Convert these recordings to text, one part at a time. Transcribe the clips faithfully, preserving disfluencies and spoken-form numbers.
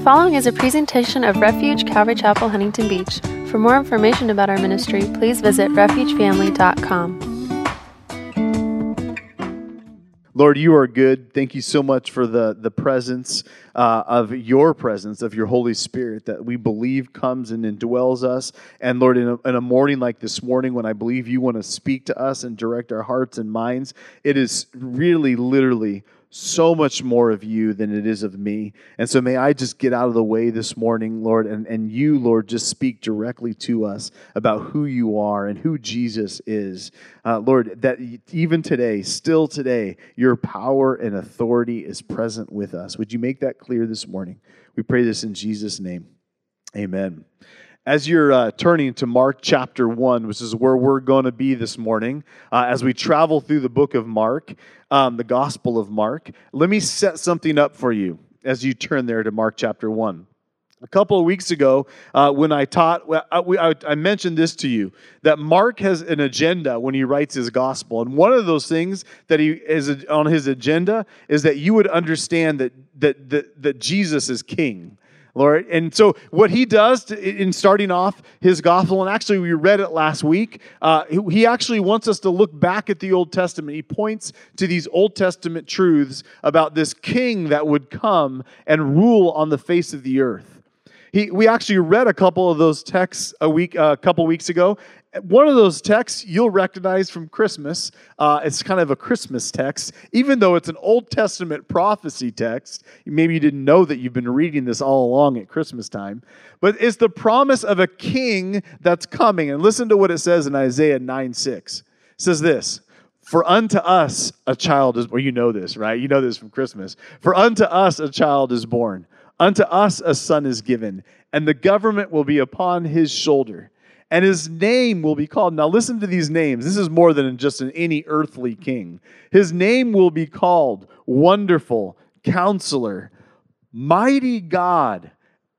following is a presentation of Refuge Calvary Chapel, Huntington Beach. For more information about our ministry, please visit refuge family dot com. Lord, you are good. Thank you so much for the, the presence uh, of your presence, of your Holy Spirit that we believe comes and indwells us. And Lord, in a, in a morning like this morning, when I believe you want to speak to us and direct our hearts and minds, it is really, literally so much more of you than it is of me. And so may I just get out of the way this morning, Lord, and, and you, Lord, just speak directly to us about who you are and who Jesus is. Uh, Lord, that even today, still today, your power and authority is present with us. Would you make that clear this morning? We pray this in Jesus' name. Amen. As you're uh, turning to Mark chapter one, which is where we're going to be this morning, uh, as we travel through the book of Mark, um, the Gospel of Mark, let me set something up for you as you turn there to Mark chapter one. A couple of weeks ago, uh, when I taught, I, I, I mentioned this to you, that Mark has an agenda when he writes his gospel. And one of those things that he is on his agenda is that you would understand that, that, that, that Jesus is king. Lord, and so what he does to, in starting off his gospel, and actually we read it last week, uh, he actually wants us to look back at the Old Testament. He points to these Old Testament truths about this king that would come and rule on the face of the earth. He, we actually read a couple of those texts a week, uh, a couple weeks ago. One of those texts you'll recognize from Christmas. Uh, it's kind of a Christmas text, even though it's an Old Testament prophecy text. Maybe you didn't know that you've been reading this all along at Christmas time. But it's the promise of a king that's coming. And listen to what it says in Isaiah nine six. It says this, "For unto us a child is," well, you know this, right? You know this from Christmas. "For unto us a child is born. Unto us a son is given, and the government will be upon his shoulder. And his name will be called," now listen to these names. This is more than just an any earthly king. "His name will be called Wonderful, Counselor, Mighty God,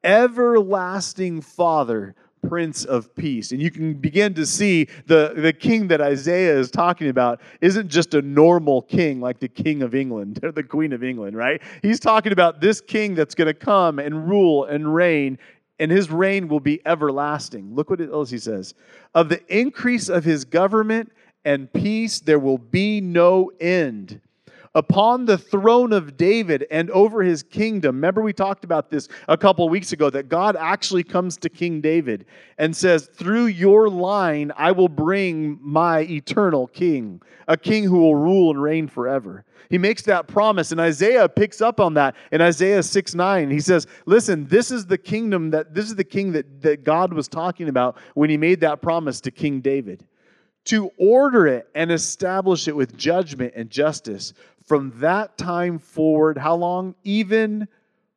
Everlasting Father, Prince of Peace." And you can begin to see the, the king that Isaiah is talking about isn't just a normal king like the king of England or the queen of England, right? He's talking about this king that's going to come and rule and reign, and his reign will be everlasting. Look what else he says. "Of the increase of his government and peace there will be no end. Upon the throne of David and over his kingdom." Remember we talked about this a couple of weeks ago, that God actually comes to King David and says, "Through your line I will bring my eternal king, a king who will rule and reign forever." He makes that promise, and Isaiah picks up on that in Isaiah six nine. He says, listen, this is the kingdom, that this is the king that, that God was talking about when he made that promise to King David. "To order it and establish it with judgment and justice from that time forward," how long? "Even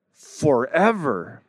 forever."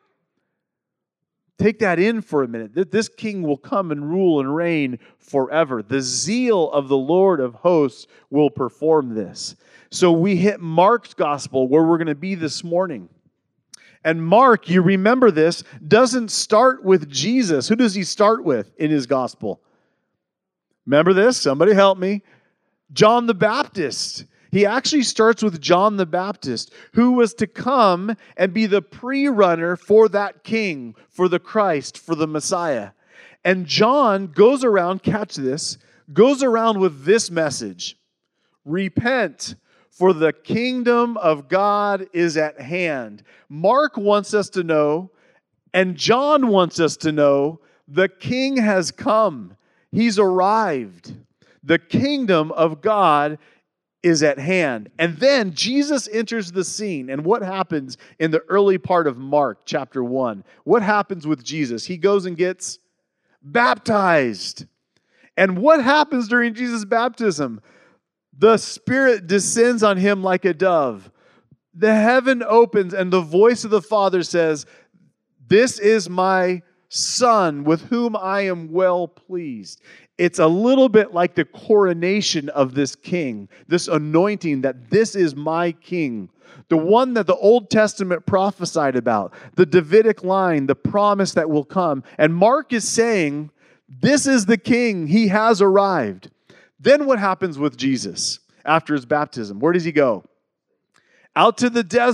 Take that in for a minute. That this king will come and rule and reign forever. The zeal of the Lord of hosts will perform this. So we hit Mark's gospel, where we're going to be this morning. And Mark, you remember this, doesn't start with Jesus. Who does he start with in his gospel? Remember this? Somebody help me. John the Baptist. He actually starts with John the Baptist, who was to come and be the pre-runner for that king, for the Christ, for the Messiah. And John goes around, catch this, goes around with this message: repent, for the kingdom of God is at hand. Mark wants us to know, and John wants us to know, the king has come. He's arrived. The kingdom of God is at hand. And then Jesus enters the scene. And what happens in the early part of Mark chapter one? What happens with Jesus? He goes and gets baptized. And what happens during Jesus' baptism? The Spirit descends on him like a dove. The heaven opens and the voice of the Father says, "This is my Son with whom I am well pleased." It's a little bit like the coronation of this king, this anointing that this is my king, the one that the Old Testament prophesied about, the Davidic line, the promise that will come. And Mark is saying, this is the king. He has arrived. Then what happens with Jesus after his baptism? Where does he go? Out to the desert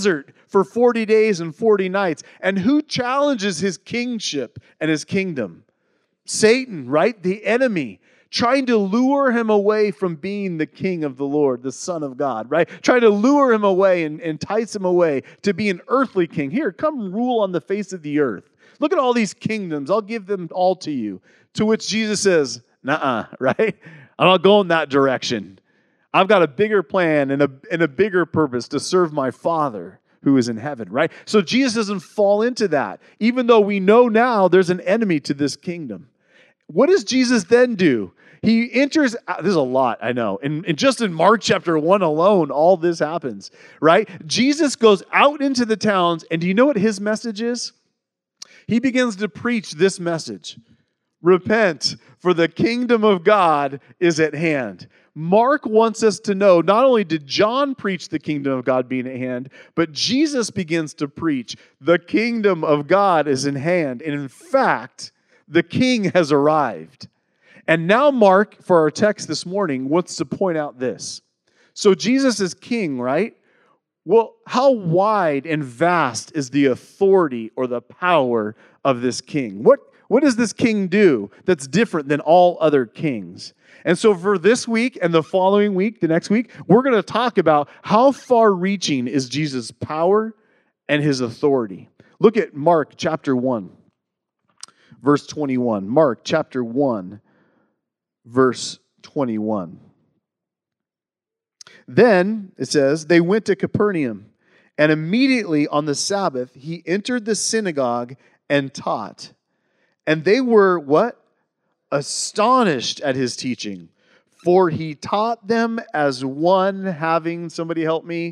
for forty days and forty nights. And who challenges his kingship and his kingdom? Satan, right? The enemy, trying to lure him away from being the king of the Lord, the Son of God, right? Trying to lure him away and entice him away to be an earthly king. Here, come rule on the face of the earth. Look at all these kingdoms. I'll give them all to you. To which Jesus says, nuh-uh, right? I'm not going that direction. I've got a bigger plan and a, and a bigger purpose to serve my Father who is in heaven, right? So Jesus doesn't fall into that, even though we know now there's an enemy to this kingdom. What does Jesus then do? He enters, there's a lot, I know. And, and just in Mark chapter one alone, all this happens, right? Jesus goes out into the towns, and do you know what his message is? He begins to preach this message. Repent, for the kingdom of God is at hand. Mark wants us to know, not only did John preach the kingdom of God being at hand, but Jesus begins to preach the kingdom of God is in hand. And in fact, the king has arrived. And now Mark, for our text this morning, wants to point out this. So Jesus is king, right? Well, how wide and vast is the authority or the power of this king? What, what does this king do that's different than all other kings? And so for this week and the following week, the next week, we're going to talk about how far-reaching is Jesus' power and his authority. Look at Mark chapter one. Verse twenty-one. Mark chapter one, verse twenty-one. Then, it says, they went to Capernaum, and immediately on the Sabbath, he entered the synagogue and taught. And they were, what? Astonished at his teaching. For he taught them as one having, somebody help me,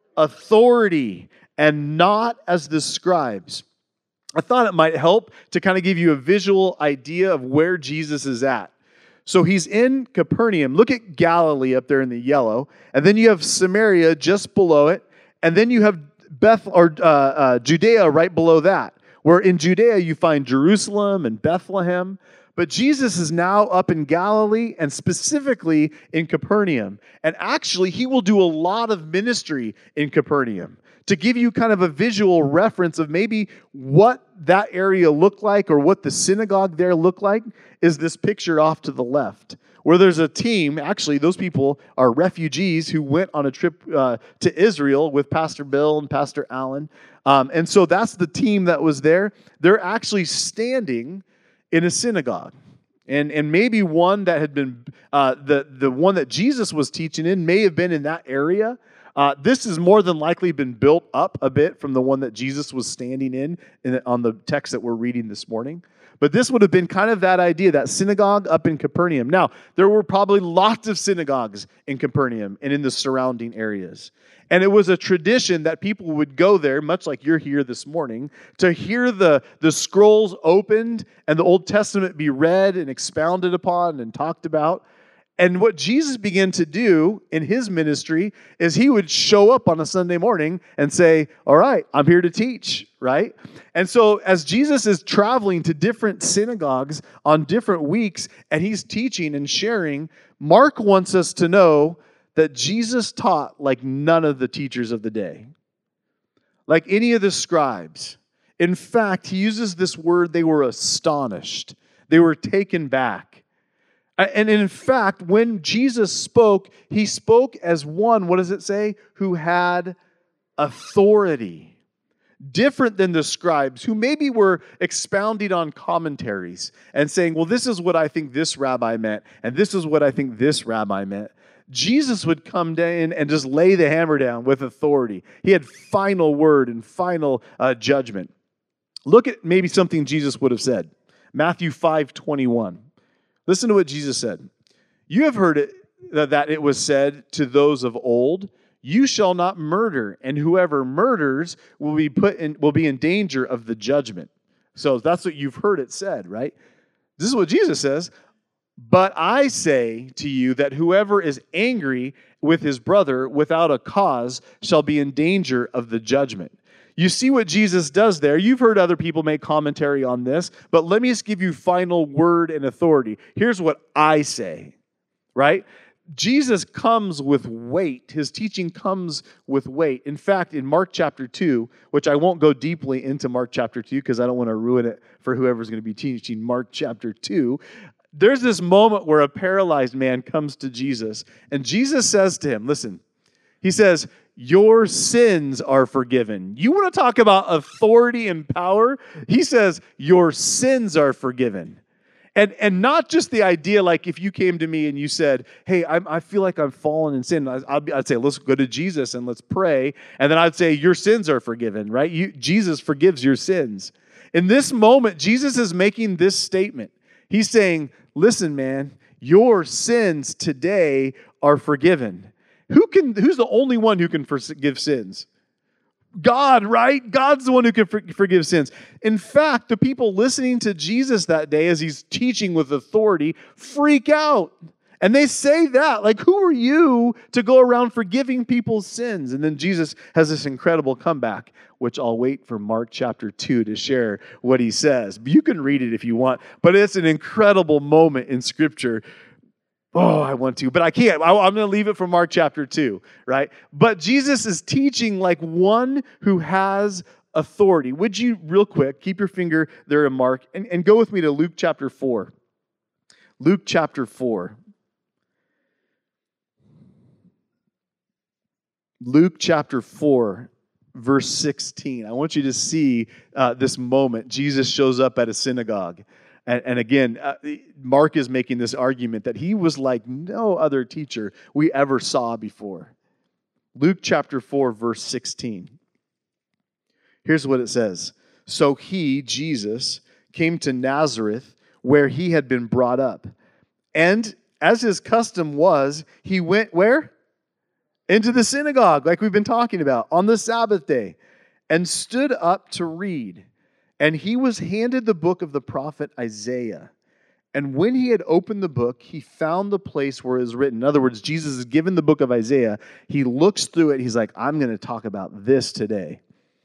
authority, and not as the scribes. I thought it might help to kind of give you a visual idea of where Jesus is at. So he's in Capernaum. Look at Galilee up there in the yellow. And then you have Samaria just below it. And then you have Beth or uh, uh, Judea right below that. Where in Judea you find Jerusalem and Bethlehem. But Jesus is now up in Galilee and specifically in Capernaum. And actually, he will do a lot of ministry in Capernaum. To give you kind of a visual reference of maybe what that area looked like or what the synagogue there looked like is this picture off to the left, where there's a team. Actually, those people are refugees who went on a trip uh, to Israel with Pastor Bill and Pastor Alan. Um, and so that's the team that was there. They're actually standing in a synagogue. And, and maybe one that had been, uh, the, the one that Jesus was teaching in may have been in that area. Uh, this has more than likely been built up a bit from the one that Jesus was standing in, in the, on the text that we're reading this morning. But this would have been kind of that idea, that synagogue up in Capernaum. Now, there were probably lots of synagogues in Capernaum and in the surrounding areas. And it was a tradition that people would go there, much like you're here this morning, to hear the, the scrolls opened and the Old Testament be read and expounded upon and talked about. And what Jesus began to do in his ministry is he would show up on a Sunday morning and say, all right, I'm here to teach, right? And so as Jesus is traveling to different synagogues on different weeks, and he's teaching and sharing, Mark wants us to know that Jesus taught like none of the teachers of the day, like any of the scribes. In fact, he uses this word, they were astonished. They were taken back. And in fact, when Jesus spoke, he spoke as one, what does it say? Who had authority. Different than the scribes, who maybe were expounding on commentaries and saying, well, this is what I think this rabbi meant, and this is what I think this rabbi meant. Jesus would come in and just lay the hammer down with authority. He had final word and final uh, judgment. Look at maybe something Jesus would have said. Matthew five twenty-one. Listen to what Jesus said. You have heard it, that it was said to those of old, you shall not murder, and whoever murders will be put in, will be in danger of the judgment. So that's what you've heard it said, right? This is what Jesus says. But I say to you that whoever is angry with his brother without a cause shall be in danger of the judgment. You see what Jesus does there. You've heard other people make commentary on this, but let me just give you final word and authority. Here's what I say, right? Jesus comes with weight. His teaching comes with weight. In fact, in Mark chapter two, which I won't go deeply into Mark chapter two because I don't want to ruin it for whoever's going to be teaching Mark chapter two, there's this moment where a paralyzed man comes to Jesus, and Jesus says to him, listen, he says, your sins are forgiven. You want to talk about authority and power? He says, your sins are forgiven. And and not just the idea like if you came to me and you said, hey, I'm, I feel like I'm fallen in sin. I, I'd, I'd say, let's go to Jesus and let's pray. And then I'd say, your sins are forgiven, right? You, Jesus forgives your sins. In this moment, Jesus is making this statement. He's saying, listen, man, your sins today are forgiven. Who can? Who's the only one who can forgive sins? God, right? God's the one who can for- forgive sins. In fact, the people listening to Jesus that day as he's teaching with authority freak out. And they say that, like, who are you to go around forgiving people's sins? And then Jesus has this incredible comeback, which I'll wait for Mark chapter two to share what he says. You can read it if you want, but it's an incredible moment in Scripture. Oh, I want to, but I can't. I, I'm going to leave it for Mark chapter two, right? But Jesus is teaching like one who has authority. Would you, real quick, keep your finger there in Mark and, and go with me to Luke chapter four. Luke chapter four. Luke chapter four, verse sixteen. I want you to see uh, this moment. Jesus shows up at a synagogue. And, and again, uh, Mark is making this argument that he was like no other teacher we ever saw before. Luke chapter four, verse sixteen. Here's what it says. So he, Jesus, came to Nazareth where he had been brought up. And as his custom was, he went where? Into the synagogue, like we've been talking about, on the Sabbath day, and stood up to read. And he was handed the book of the prophet Isaiah. And when he had opened the book, he found the place where it is written. In other words, Jesus is given the book of Isaiah. He looks through it. He's like, I'm going to talk about this today.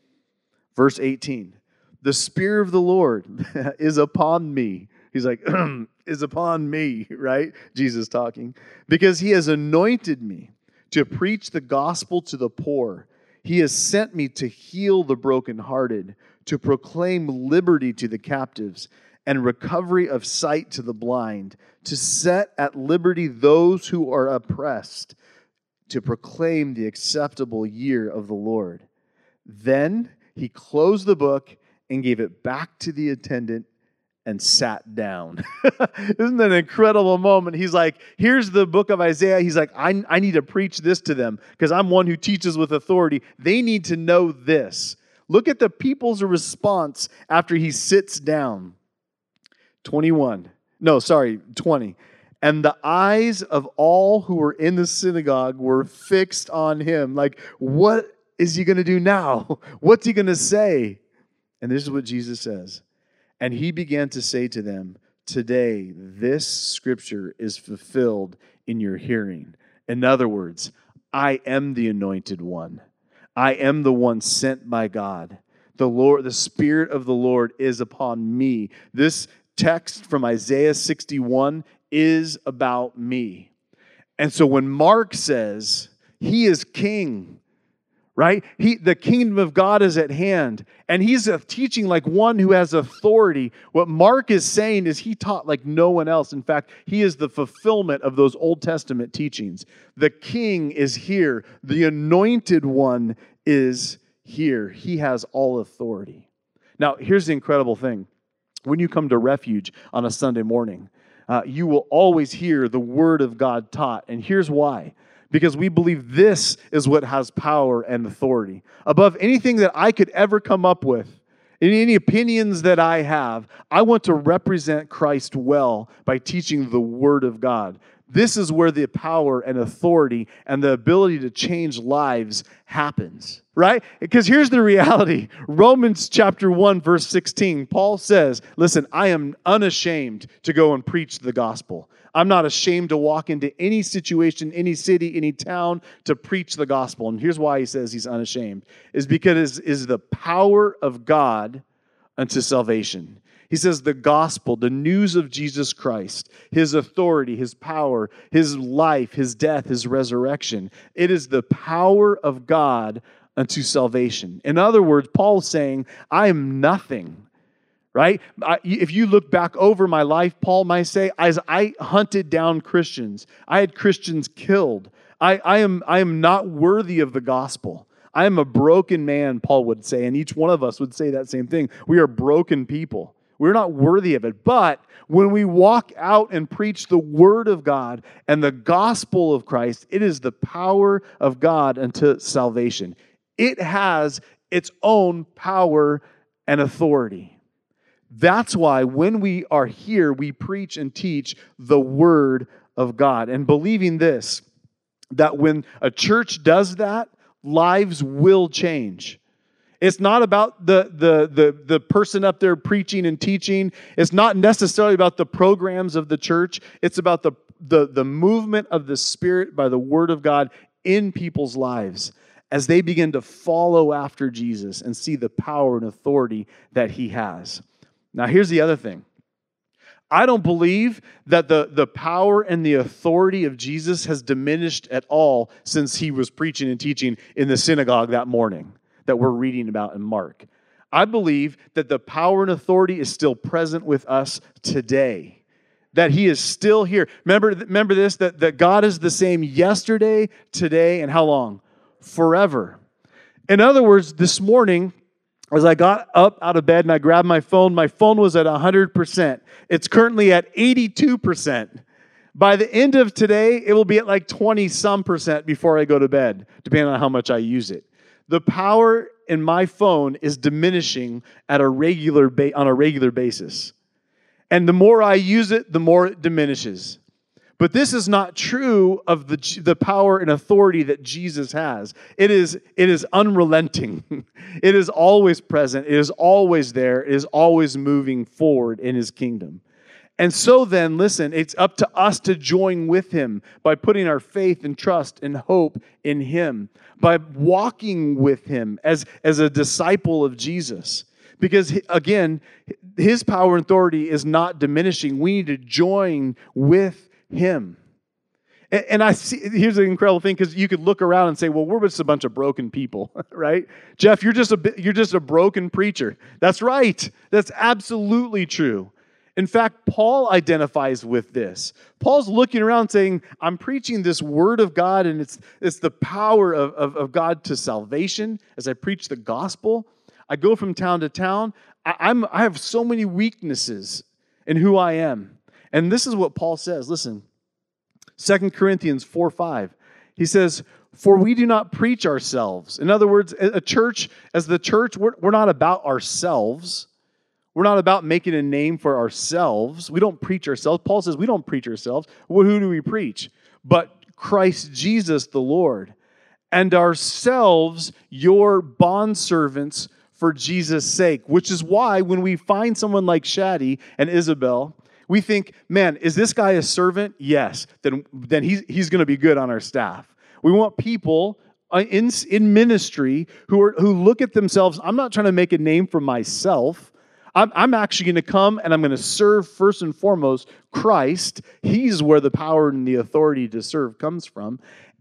Verse eighteen, the Spirit of the Lord is upon me. He's like, is upon me, right? Jesus talking. Because he has anointed me to preach the gospel to the poor. He has sent me to heal the brokenhearted, to proclaim liberty to the captives and recovery of sight to the blind, to set at liberty those who are oppressed, to proclaim the acceptable year of the Lord. Then he closed the book and gave it back to the attendant and sat down. Isn't that an incredible moment? He's like, here's the book of Isaiah. He's like, I, I need to preach this to them because I'm one who teaches with authority. They need to know this. Look at the people's response after he sits down. twenty-one. No, sorry, twenty. And the eyes of all who were in the synagogue were fixed on him. Like, what is he going to do now? What's he going to say? And this is what Jesus says. And he began to say to them, today this scripture is fulfilled in your hearing. In other words, I am the anointed one. I am the one sent by God. The Lord, the Spirit of the Lord is upon me. This text from Isaiah sixty-one is about me. And so when Mark says he is king, right? He, the kingdom of God is at hand. And he's a teaching like one who has authority. What Mark is saying is he taught like no one else. In fact, he is the fulfillment of those Old Testament teachings. The king is here. The anointed one is here. He has all authority. Now, here's the incredible thing. When you come to Refuge on a Sunday morning, uh, you will always hear the word of God taught. And here's why. Because we believe this is what has power and authority. Above anything that I could ever come up with, any, any opinions that I have, I want to represent Christ well by teaching the Word of God. This is where the power and authority and the ability to change lives happens, right? Because here's the reality. Romans chapter one, verse sixteen, Paul says, listen, I am unashamed to go and preach the gospel. I'm not ashamed to walk into any situation, any city, any town to preach the gospel. And here's why he says he's unashamed, is because it is the power of God unto salvation. He says the gospel, the news of Jesus Christ, his authority, his power, his life, his death, his resurrection. It is the power of God unto salvation. In other words, Paul's saying, I am nothing, right? I, if you look back over my life, Paul might say, as I hunted down Christians, I had Christians killed. I, I am, I am not worthy of the gospel. I am a broken man, Paul would say, and each one of us would say that same thing. We are broken people. We're not worthy of it. But when we walk out and preach the word of God and the gospel of Christ, it is the power of God unto salvation. It has its own power and authority. That's why when we are here, we preach and teach the word of God. And believing this, that when a church does that, lives will change. It's not about the, the, the, the person up there preaching and teaching. It's not necessarily about the programs of the church. It's about the, the, the movement of the Spirit by the Word of God in people's lives as they begin to follow after Jesus and see the power and authority that He has. Now, here's the other thing. I don't believe that the, the power and the authority of Jesus has diminished at all since He was preaching and teaching in the synagogue that morning that we're reading about in Mark. I believe that the power and authority is still present with us today, that He is still here. Remember, remember this, that, that God is the same yesterday, today, and how long? Forever. In other words, this morning, as I got up out of bed and I grabbed my phone, my phone was at one hundred percent. It's currently at eighty-two percent. By the end of today, it will be at like twenty some percent before I go to bed, depending on how much I use it. The power in my phone is diminishing at a regular ba- on a regular basis. And the more I use it, the more it diminishes. But this is not true of the, the power and authority that Jesus has. It is, it is unrelenting. It is always present. It is always there. It is always moving forward in His kingdom. And so then, listen, it's up to us to join with Him by putting our faith and trust and hope in Him, by walking with Him as, as a disciple of Jesus. Because, again, His power and authority is not diminishing. We need to join with Him. And, and I see, here's an incredible thing, because you could look around and say, well, we're just a bunch of broken people, right? Jeff, you're just a you're just a broken preacher. That's right. That's absolutely true. In fact, Paul identifies with this. Paul's looking around saying, I'm preaching this word of God, and it's, it's the power of, of, of God to salvation as I preach the gospel. I go from town to town. I, I'm, I have so many weaknesses in who I am. And this is what Paul says. Listen, Second Corinthians four five. He says, for we do not preach ourselves. In other words, a church, as the church, we're, we're not about ourselves. We're not about making a name for ourselves. We don't preach ourselves. Paul says we don't preach ourselves. Well, who do we preach? But Christ Jesus the Lord, and ourselves your bondservants for Jesus' sake. Which is why when we find someone like Shaddy and Isabel, we think, man, is this guy a servant? Yes. Then, then he's, he's going to be good on our staff. We want people in, in ministry who are who look at themselves. I'm not trying to make a name for myself. I'm, I'm actually going to come and I'm going to serve first and foremost Christ. He's where the power and the authority to serve comes from.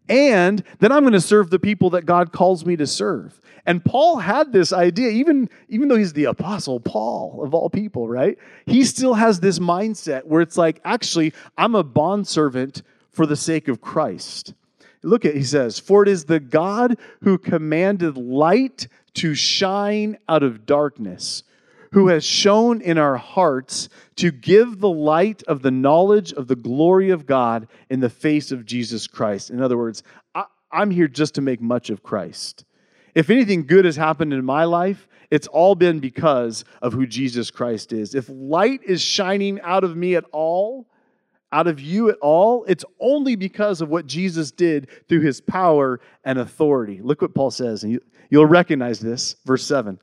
And then I'm going to serve the people that God calls me to serve. And Paul had this idea, even, even though he's the apostle Paul of all people, right? He still has this mindset where it's like, actually, I'm a bondservant for the sake of Christ. Look at, he says, for it is the God who commanded light to shine out of darkness, who has shone in our hearts to give the light of the knowledge of the glory of God in the face of Jesus Christ. In other words, I, I'm here just to make much of Christ. If anything good has happened in my life, it's all been because of who Jesus Christ is. If light is shining out of me at all, out of you at all, it's only because of what Jesus did through His power and authority. Look what Paul says, and you, you'll recognize this, verse seven.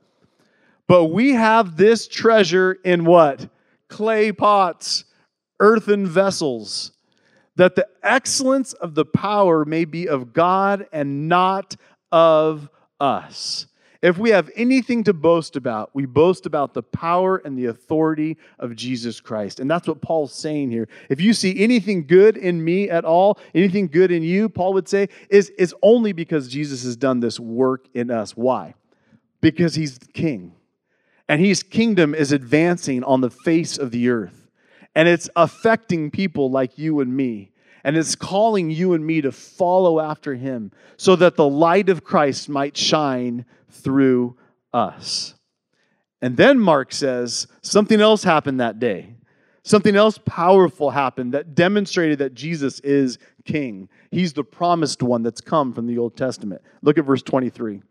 But we have this treasure in what? Clay pots, earthen vessels, that the excellence of the power may be of God and not of us. If we have anything to boast about, we boast about the power and the authority of Jesus Christ. And that's what Paul's saying here. If you see anything good in me at all, anything good in you, Paul would say, is, is only because Jesus has done this work in us. Why? Because he's the king. And his kingdom is advancing on the face of the earth. And it's affecting people like you and me. And it's calling you and me to follow after him so that the light of Christ might shine through us. And then Mark says something else happened that day. Something else powerful happened that demonstrated that Jesus is king. He's the promised one that's come from the Old Testament. Look at verse twenty-three.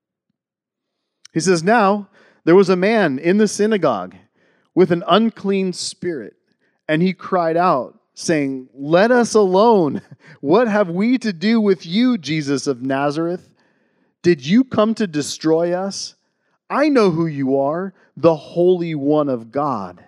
He says, "Now there was a man in the synagogue with an unclean spirit, and he cried out, saying, 'Let us alone. What have we to do with you, Jesus of Nazareth? Did you come to destroy us? I know who you are, the Holy One of God.'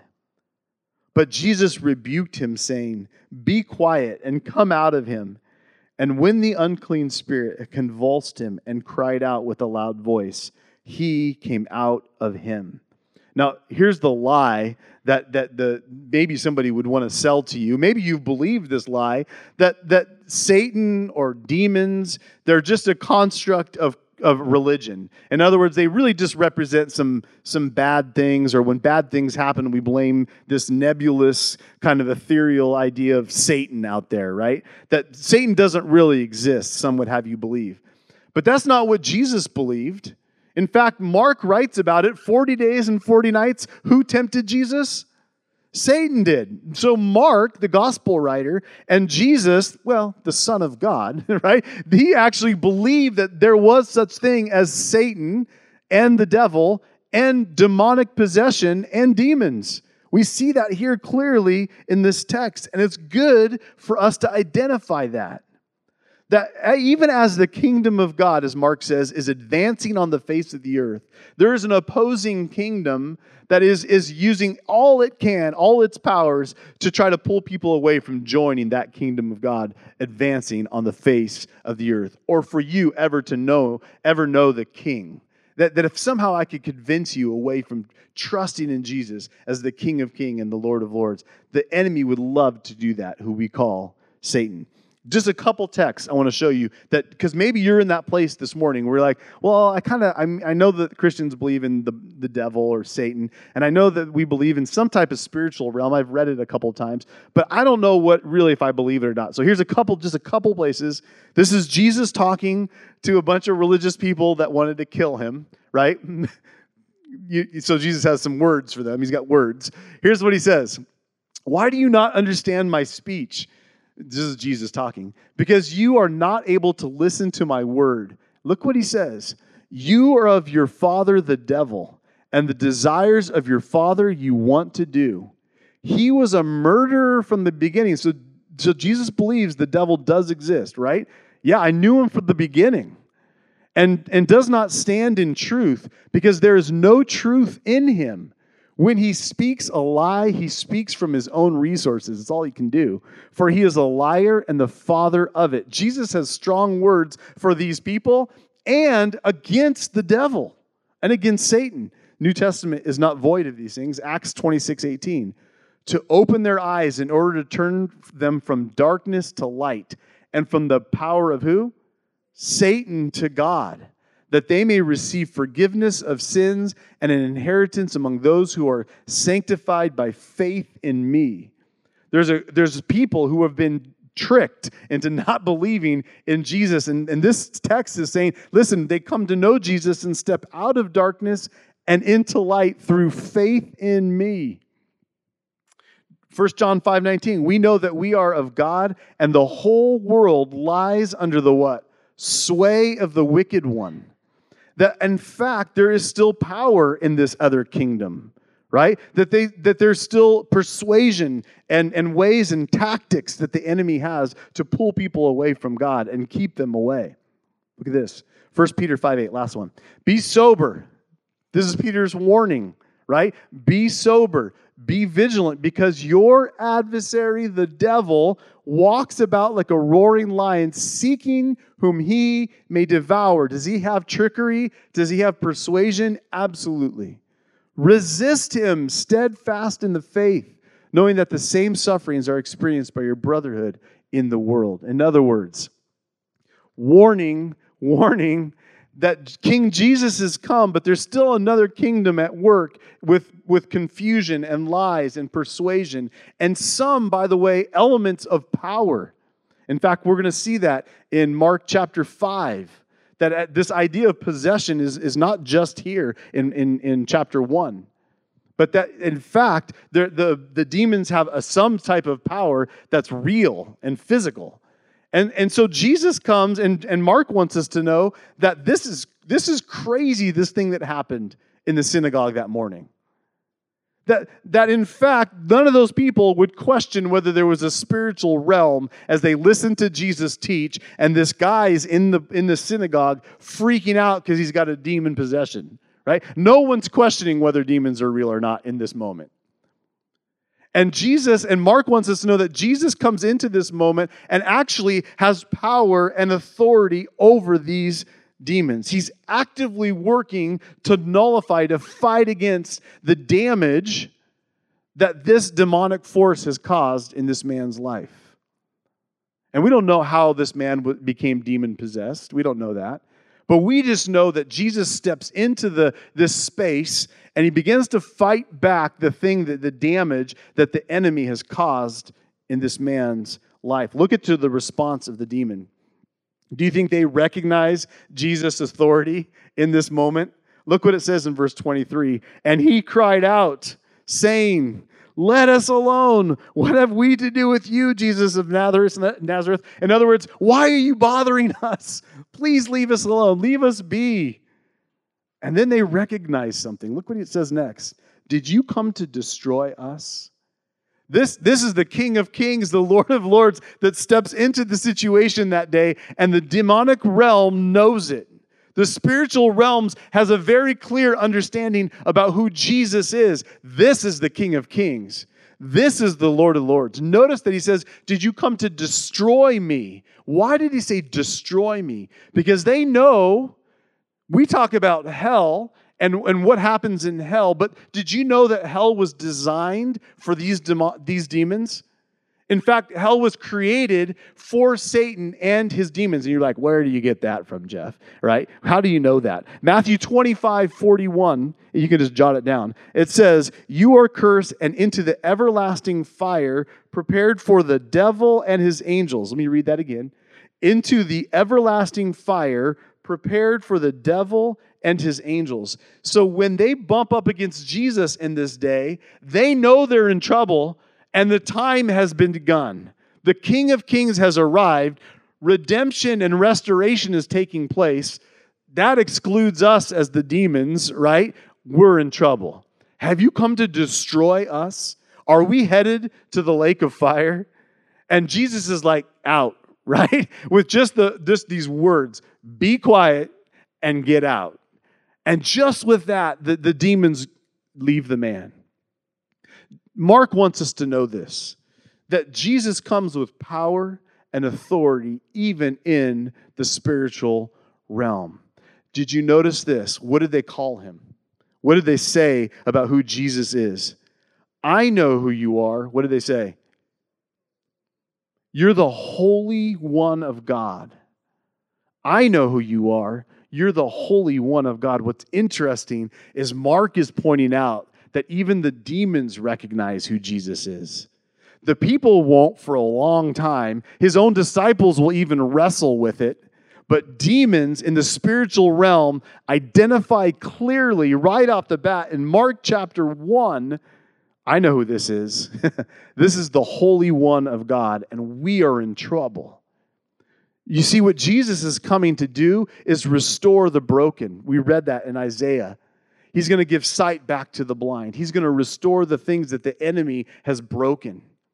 But Jesus rebuked him, saying, 'Be quiet and come out of him.' And when the unclean spirit convulsed him and cried out with a loud voice, he came out of him." Now, here's the lie that, that the maybe somebody would want to sell to you. Maybe you've believed this lie, that, that Satan or demons, they're just a construct of, of religion. In other words, they really just represent some, some bad things, or when bad things happen, we blame this nebulous kind of ethereal idea of Satan out there, right? That Satan doesn't really exist, some would have you believe. But that's not what Jesus believed. In fact, Mark writes about it, forty days and forty nights. Who tempted Jesus? Satan did. So Mark, the gospel writer, and Jesus, well, the Son of God, right? He actually believed that there was such thing as Satan and the devil and demonic possession and demons. We see that here clearly in this text, and it's good for us to identify that. That even as the kingdom of God, as Mark says, is advancing on the face of the earth, there is an opposing kingdom that is, is using all it can, all its powers, to try to pull people away from joining that kingdom of God advancing on the face of the earth. Or for you ever to know, ever know the King. That, that if somehow I could convince you away from trusting in Jesus as the King of Kings and the Lord of Lords, the enemy would love to do that, who we call Satan. Just a couple texts I want to show you that, because maybe you're in that place this morning where you're like, well, I kind of, I know that Christians believe in the, the devil or Satan, and I know that we believe in some type of spiritual realm. I've read it a couple times, but I don't know what really if I believe it or not. So here's a couple, just a couple places. This is Jesus talking to a bunch of religious people that wanted to kill him, right? you, so Jesus has some words for them. He's got words. Here's what he says. "Why do you not understand my speech?" This is Jesus talking. "Because you are not able to listen to my word." Look what he says. "You are of your father the devil, and the desires of your father you want to do. He was a murderer from the beginning." So, so Jesus believes the devil does exist, right? Yeah, I knew him from the beginning. And, and does not stand in truth, because there is no truth in him. When he speaks a lie, he speaks from his own resources. It's all he can do. For he is a liar and the father of it. Jesus has strong words for these people and against the devil and against Satan. New Testament is not void of these things. Acts twenty-six eighteen. "To open their eyes in order to turn them from darkness to light, and from the power of" who? Satan to God, "that they may receive forgiveness of sins and an inheritance among those who are sanctified by faith in me." There's a there's people who have been tricked into not believing in Jesus. And, and this text is saying, listen, they come to know Jesus and step out of darkness and into light through faith in me. First John five nineteen, "We know that we are of God, and the whole world lies under the" what? "Sway of the wicked one." That in fact, there is still power in this other kingdom, right? That they that there's still persuasion and, and ways and tactics that the enemy has to pull people away from God and keep them away. Look at this. First Peter five eight, last one. "Be sober." This is Peter's warning, right? Be sober, be vigilant, because your adversary, the devil, walks about like a roaring lion, seeking whom he may devour. Does he have trickery? Does he have persuasion? Absolutely. Resist him, steadfast in the faith, knowing that the same sufferings are experienced by your brotherhood in the world. In other words, warning, warning, that King Jesus has come, but there's still another kingdom at work with, with confusion and lies and persuasion, and some, by the way, elements of power. In fact, we're going to see that in Mark chapter five, that this idea of possession is, is not just here in, in, in chapter one, but that, in fact, the, the, the demons have a, some type of power that's real and physical. And, and so Jesus comes, and, and Mark wants us to know that this is, this is crazy, this thing that happened in the synagogue that morning. That, that in fact, none of those people would question whether there was a spiritual realm as they listened to Jesus teach, and this guy's in the, in the synagogue freaking out because he's got a demon possession, right? No one's questioning whether demons are real or not in this moment. And Jesus, and Mark wants us to know that Jesus comes into this moment and actually has power and authority over these demons. He's actively working to nullify, to fight against the damage that this demonic force has caused in this man's life. And we don't know how this man became demon-possessed. We don't know that. But we just know that Jesus steps into the, this space and he begins to fight back the thing, that the damage that the enemy has caused in this man's life. Look at to the response of the demon. Do you think they recognize Jesus' authority in this moment? Look what it says in verse twenty-three. And he cried out, saying, "Let us alone. What have we to do with you, Jesus of Nazareth?" In other words, why are you bothering us? Please leave us alone. Leave us be. And then they recognize something. Look what it says next. Did you come to destroy us? This, this is the King of Kings, the Lord of Lords, that steps into the situation that day, and the demonic realm knows it. The spiritual realms has a very clear understanding about who Jesus is. This is the King of Kings. This is the Lord of Lords. Notice that he says, did you come to destroy me? Why did he say destroy me? Because they know, we talk about hell and, and what happens in hell, but did you know that hell was designed for these, demo, these demons? In fact, hell was created for Satan and his demons. And you're like, where do you get that from, Jeff? Right? How do you know that? Matthew twenty-five forty-one, you can just jot it down. It says, you are cursed and into the everlasting fire prepared for the devil and his angels. Let me read that again. Into the everlasting fire prepared for the devil and his angels. So when they bump up against Jesus in this day, they know they're in trouble, and the time has been begun. The King of Kings has arrived. Redemption and restoration is taking place. That excludes us as the demons, right? We're in trouble. Have you come to destroy us? Are we headed to the lake of fire? And Jesus is like, out, right? With just the just these words, be quiet and get out. And just with that, the, the demons leave the man. Mark wants us to know this, that Jesus comes with power and authority even in the spiritual realm. Did you notice this? What did they call him? What did they say about who Jesus is? I know who you are. What did they say? You're the Holy One of God. I know who you are. You're the Holy One of God. What's interesting is Mark is pointing out that even the demons recognize who Jesus is. The people won't for a long time. His own disciples will even wrestle with it. But demons in the spiritual realm identify clearly right off the bat in Mark chapter one, I know who this is. This is the Holy One of God, and we are in trouble. You see, what Jesus is coming to do is restore the broken. We read that in Isaiah. He's going to give sight back to the blind. He's going to restore the things that the enemy has broken.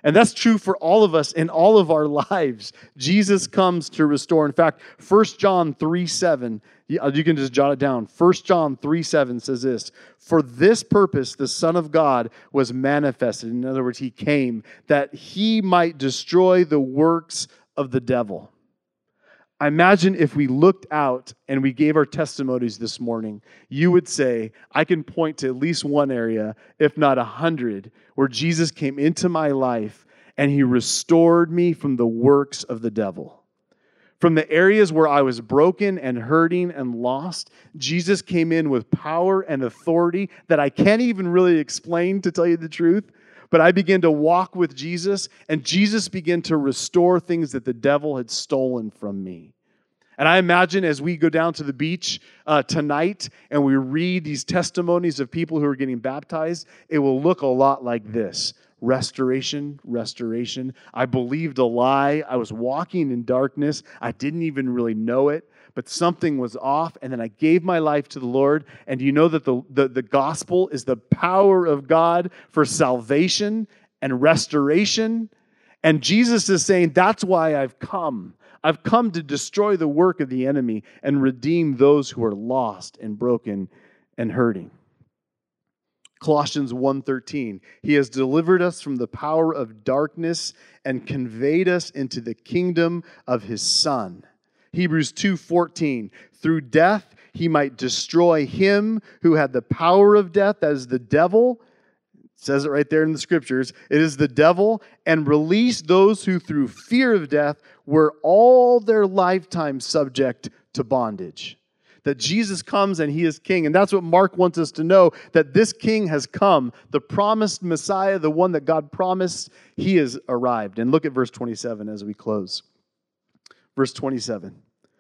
And that's true for all of us in all of our lives. Jesus comes to restore. In fact, First John three seven, you can just jot it down. First John three seven says this, "For this purpose the Son of God was manifested." In other words, he came that he might destroy the works of the devil. I imagine if we looked out and we gave our testimonies this morning, you would say, I can point to at least one area, if not a hundred, where Jesus came into my life and he restored me from the works of the devil. From the areas where I was broken and hurting and lost, Jesus came in with power and authority that I can't even really explain, to tell you the truth. But I began to walk with Jesus, and Jesus began to restore things that the devil had stolen from me. And I imagine as we go down to the beach uh, tonight and we read these testimonies of people who are getting baptized, it will look a lot like this. Restoration, restoration. I believed a lie. I was walking in darkness. I didn't even really know it, but something was off. And then I gave my life to the Lord. And you know that the, the, the gospel is the power of God for salvation and restoration. And Jesus is saying, that's why I've come. I've come to destroy the work of the enemy and redeem those who are lost and broken and hurting. Colossians one thirteen, he has delivered us from the power of darkness and conveyed us into the kingdom of his Son. Hebrews two fourteen, through death he might destroy him who had the power of death, that is the devil. It says it right there in the scriptures. It is the devil, and release those who through fear of death were all their lifetime subject to bondage. That Jesus comes and he is king. And that's what Mark wants us to know, that this king has come. The promised Messiah, the one that God promised, he has arrived. And look at verse twenty-seven as we close. Verse twenty-seven.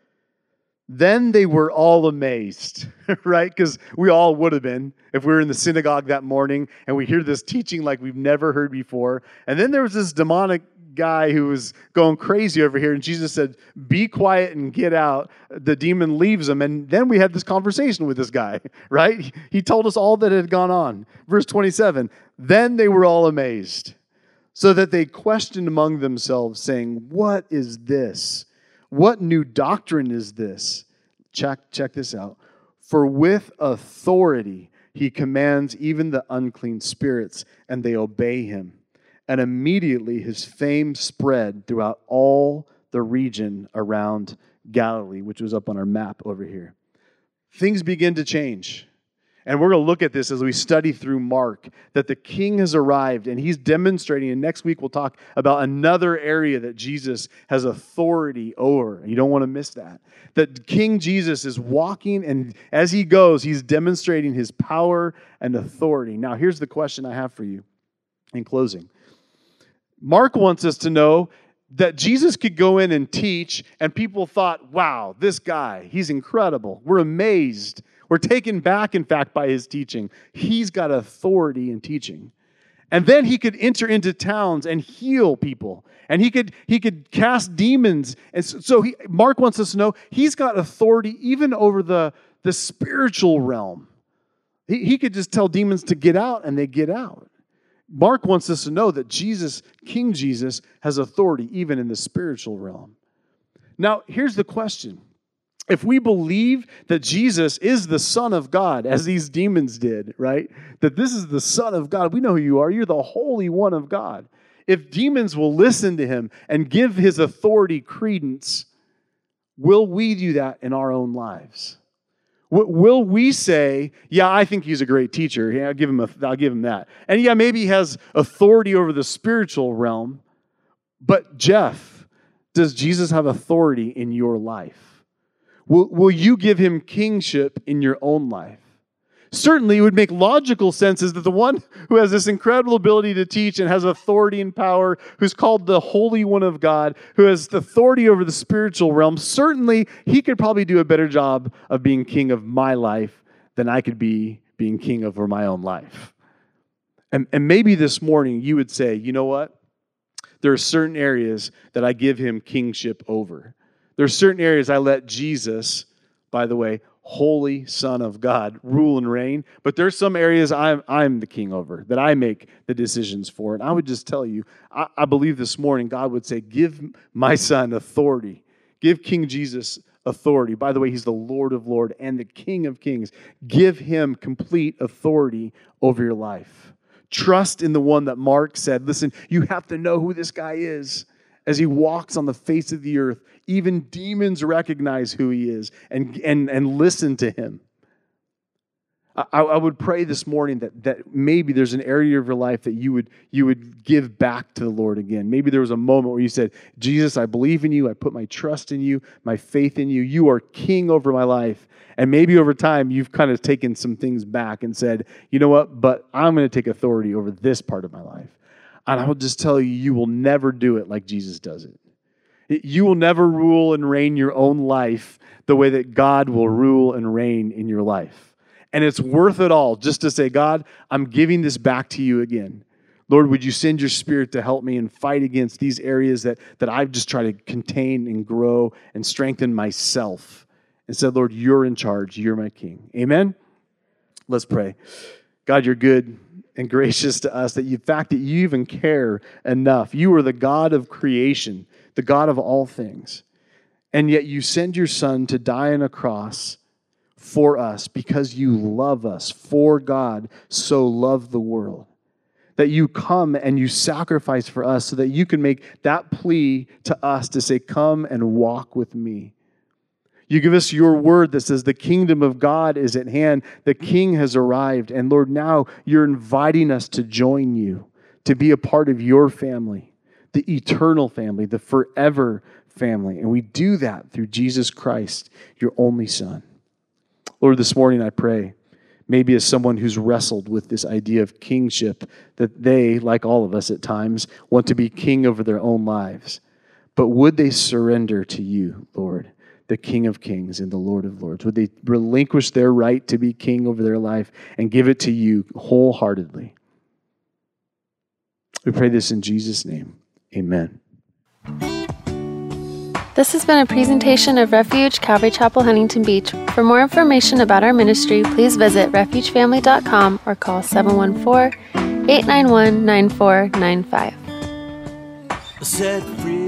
Then they were all amazed, right? Because we all would have been if we were in the synagogue that morning and we hear this teaching like we've never heard before. And then there was this demonic guy who was going crazy over here, and Jesus said, be quiet and get out. The demon leaves him, and then we had this conversation with this guy, right? He told us all that had gone on. Verse twenty-seven, then they were all amazed, so that they questioned among themselves, saying, what is this? What new doctrine is this? Check, check this out. For with authority he commands even the unclean spirits, and they obey him. And immediately his fame spread throughout all the region around Galilee, which was up on our map over here. Things begin to change. And we're going to look at this as we study through Mark, that the king has arrived and he's demonstrating. And next week we'll talk about another area that Jesus has authority over. You don't want to miss that. That King Jesus is walking, and as he goes, he's demonstrating his power and authority. Now, here's the question I have for you in closing. Mark wants us to know that Jesus could go in and teach, and people thought, wow, this guy, he's incredible. We're amazed. We're taken back, in fact, by his teaching. He's got authority in teaching. And then he could enter into towns and heal people. And he could, he could cast demons. And so, so he, Mark wants us to know he's got authority even over the, the spiritual realm. He, he could just tell demons to get out, and they get out. Mark wants us to know that Jesus, King Jesus, has authority even in the spiritual realm. Now, here's the question. If we believe that Jesus is the Son of God, as these demons did, right? That this is the Son of God, we know who you are. You're the Holy One of God. If demons will listen to him and give his authority credence, will we do that in our own lives? Will we say, yeah, I think he's a great teacher. Yeah, I'll give him a, I'll give him that. And yeah, maybe he has authority over the spiritual realm. But Jeff, does Jesus have authority in your life? Will, will you give him kingship in your own life? Certainly, it would make logical sense is that the one who has this incredible ability to teach and has authority and power, who's called the Holy One of God, who has the authority over the spiritual realm, certainly he could probably do a better job of being king of my life than I could be being king over my own life. And, and maybe this morning you would say, you know what? There are certain areas that I give him kingship over. There are certain areas I let Jesus, by the way, holy Son of God rule and reign, but there's some areas I'm I'm the king over, that I make the decisions for. And I would just tell you, I, I believe this morning God would say, give my son authority. Give King Jesus authority. By the way, he's the Lord of Lords and the King of Kings. Give him complete authority over your life. Trust in the one that Mark said, listen, you have to know who this guy is. As he walks on the face of the earth, even demons recognize who he is and, and, and listen to him. I, I would pray this morning that, that maybe there's an area of your life that you would, you would give back to the Lord again. Maybe there was a moment where you said, Jesus, I believe in you. I put my trust in you, my faith in you. You are king over my life. And maybe over time, you've kind of taken some things back and said, you know what, but I'm going to take authority over this part of my life. And I will just tell you, you will never do it like Jesus does it. You will never rule and reign your own life the way that God will rule and reign in your life. And it's worth it all just to say, God, I'm giving this back to you again. Lord, would you send your Spirit to help me and fight against these areas that, that I've just tried to contain and grow and strengthen myself. And said, Lord, you're in charge. You're my King. Amen? Let's pray. God, you're good and gracious to us, that the fact that you even care enough. You are the God of creation, the God of all things. And yet you send your son to die on a cross for us because you love us. For God so loved the world. That you come and you sacrifice for us so that you can make that plea to us to say, come and walk with me. You give us your word that says the kingdom of God is at hand. The King has arrived. And Lord, now you're inviting us to join you, to be a part of your family, the eternal family, the forever family. And we do that through Jesus Christ, your only Son. Lord, this morning I pray, maybe as someone who's wrestled with this idea of kingship, that they, like all of us at times, want to be king over their own lives. But would they surrender to you, Lord, the King of Kings and the Lord of Lords? Would they relinquish their right to be king over their life and give it to you wholeheartedly? We pray this in Jesus' name. Amen. This has been a presentation of Refuge Calvary Chapel, Huntington Beach. For more information about our ministry, please visit refuge family dot com or call seven one four, eight nine one, nine four nine five. Set free.